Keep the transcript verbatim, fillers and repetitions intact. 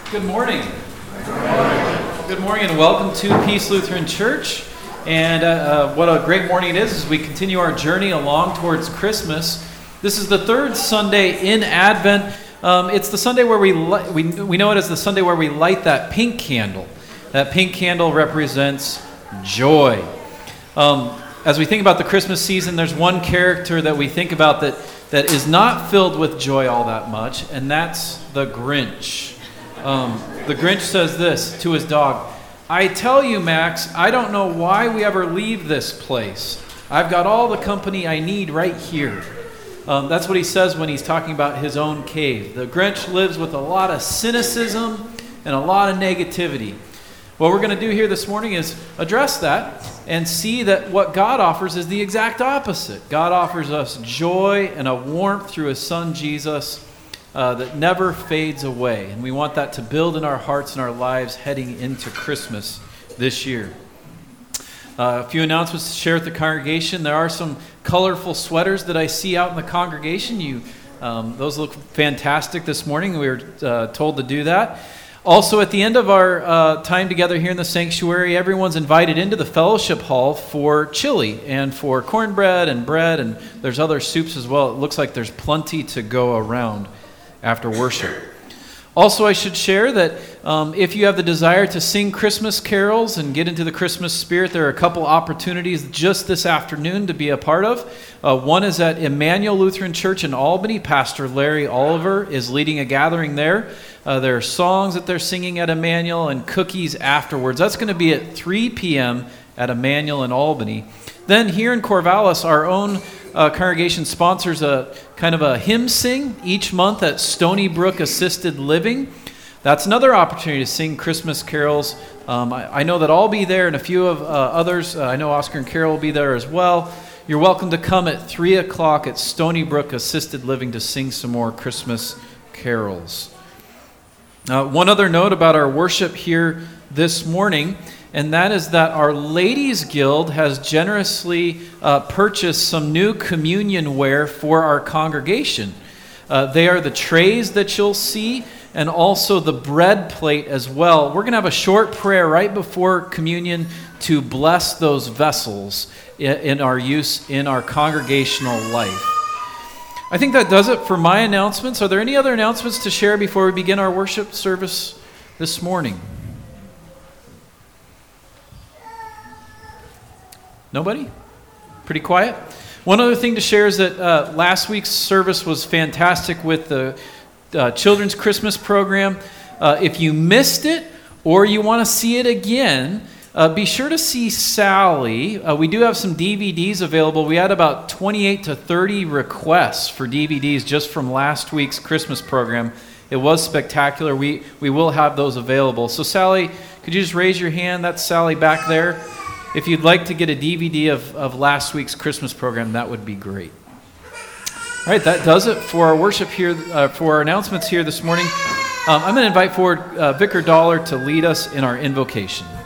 Good morning. Good morning. Good morning and welcome to Peace Lutheran Church. And uh, uh, what a great morning it is as we continue our journey along towards Christmas. This is the third Sunday in Advent. Um, it's the Sunday where we, li- we we know it as the Sunday where we light that pink candle. That pink candle represents joy. Um, as we think about the Christmas season, there's one character that we think about that, that is not filled with joy all that much, and that's the Grinch. Um, the Grinch says this to his dog, "I tell you, Max, I don't know why we ever leave this place. I've got all the company I need right here." Um, that's what he says when he's talking about his own cave. The Grinch lives with a lot of cynicism and a lot of negativity. What we're going to do here this morning is address that and see that what God offers is the exact opposite. God offers us joy and a warmth through his son Jesus uh, that never fades away. And we want that to build in our hearts and our lives heading into Christmas this year. Uh, a few announcements to share with the congregation. There are some colorful sweaters that I see out in the congregation. You, um, those look fantastic this morning. We were uh, told to do that. Also, at the end of our uh, time together here in the sanctuary, everyone's invited into the fellowship hall for chili and for cornbread and bread, and there's other soups as well. It looks like there's plenty to go around after worship. Also, I should share that um, if you have the desire to sing Christmas carols and get into the Christmas spirit, there are a couple opportunities just this afternoon to be a part of. Uh, one is at Emmanuel Lutheran Church in Albany. Pastor Larry Oliver is leading a gathering there. Uh, there are songs that they're singing at Emmanuel and cookies afterwards. That's going to be at three p.m. at Emmanuel in Albany. Then here in Corvallis, our own uh, congregation sponsors a kind of a hymn sing each month at Stony Brook Assisted Living. That's another opportunity to sing Christmas carols. Um, I, I know that I'll be there and a few of uh, others. Uh, I know Oscar and Carol will be there as well. You're welcome to come at three o'clock at Stony Brook Assisted Living to sing some more Christmas carols. Uh, one other note about our worship here this morning, and that is that our Ladies Guild has generously uh, purchased some new communion ware for our congregation. Uh, they are the trays that you'll see, and also the bread plate as well. We're going to have a short prayer right before communion to bless those vessels in, in our use in our congregational life. I think that does it for my announcements. Are there any other announcements to share before we begin our worship service this morning? Nobody? Pretty quiet? One other thing to share is that uh, last week's service was fantastic with the uh, Children's Christmas program. Uh, if you missed it or you want to see it again, Uh, be sure to see Sally. Uh, we do have some D V Ds available. We had about twenty-eight to thirty requests for D V Ds just from last week's Christmas program. It was spectacular. We we will have those available. So Sally, could you just raise your hand? That's Sally back there. If you'd like to get a D V D of, of last week's Christmas program, that would be great. All right, that does it for our worship here, uh, for our announcements here this morning. Um, I'm going to invite forward uh, Vicar Dollar to lead us in our invocation.